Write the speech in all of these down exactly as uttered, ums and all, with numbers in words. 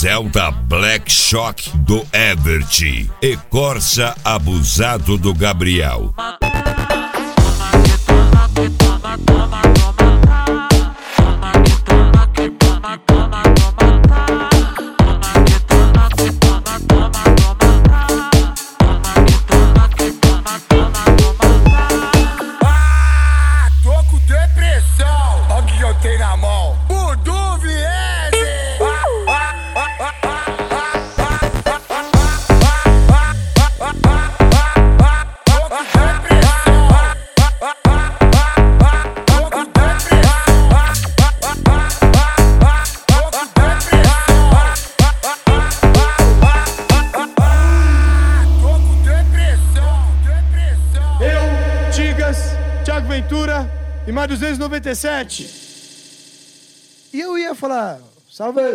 Celta Black Shock do Evert e Corsa Abusado do Gabriel. Thiago Ventura e mais duzentos e noventa e sete. E eu ia falar, salve aí.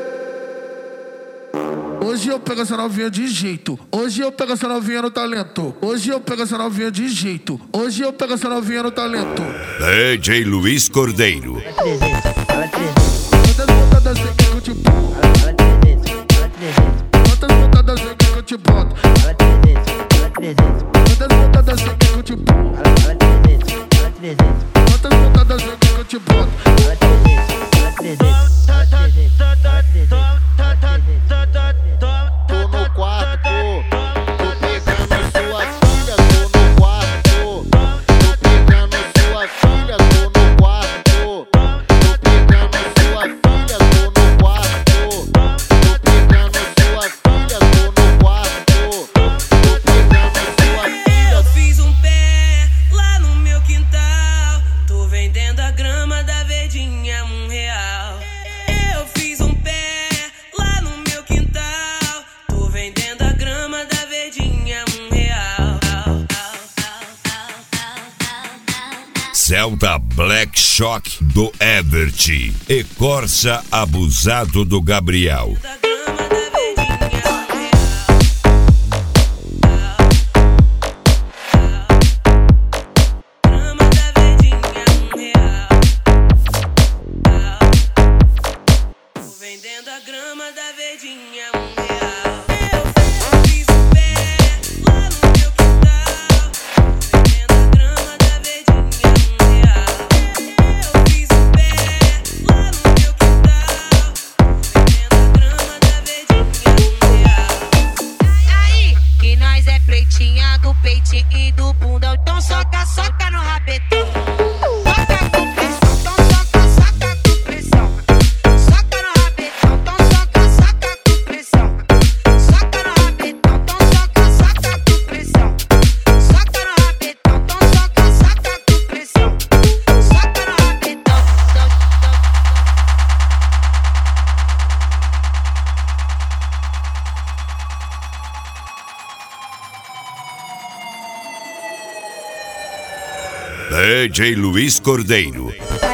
Hoje eu pego essa novinha de jeito. Hoje eu pego essa novinha no talento. Hoje eu pego essa novinha de jeito. Hoje eu pego essa novinha no talento. D J Luiz Cordeiro. Quantas pontadas vem que eu te boto? Quantas pontadas vem que eu te boto? Quantas pontadas vem que eu te boto? Quantas pontadas vem que eu te boto? Tô no quarto, tô pegando sua filha, tô no quarto, tô pegando sua filha, tô no quarto, tô pegando sua filha, tô no quarto, tô pegando sua filha, tô no quarto, tô pegando sua filha. Eu fiz um pé lá no meu quintal, tô vendendo a grama da verdinha um real. Eu fiz um pé lá no meu quintal, tô vendendo a grama da verdinha um real. Celta Black Shock do Evert e Corsa Abusado do Gabriel. Da grama da verdinha um real. Grama da verdinha um real. Tô vendendo a grama da verdinha um real. Eu fiz um pé lá no meu quintal, tô vendendo a grama da verdinha um real. Eu fiz um pé lá no meu quintal, tô vendendo a grama da verdinha um real. Aí, que nós é pretinha do peitinho e do bundão, então soca, soca no rabetão. Soca com pressão, então soca, soca com pressão. Soca no rabetão, então soca, soca com pressão. Soca no rabetão, então soca, soca com pressão. Soca no rabetão, então soca, soca com pressão. Soca no rabetão. D J Luiz Cordeiro.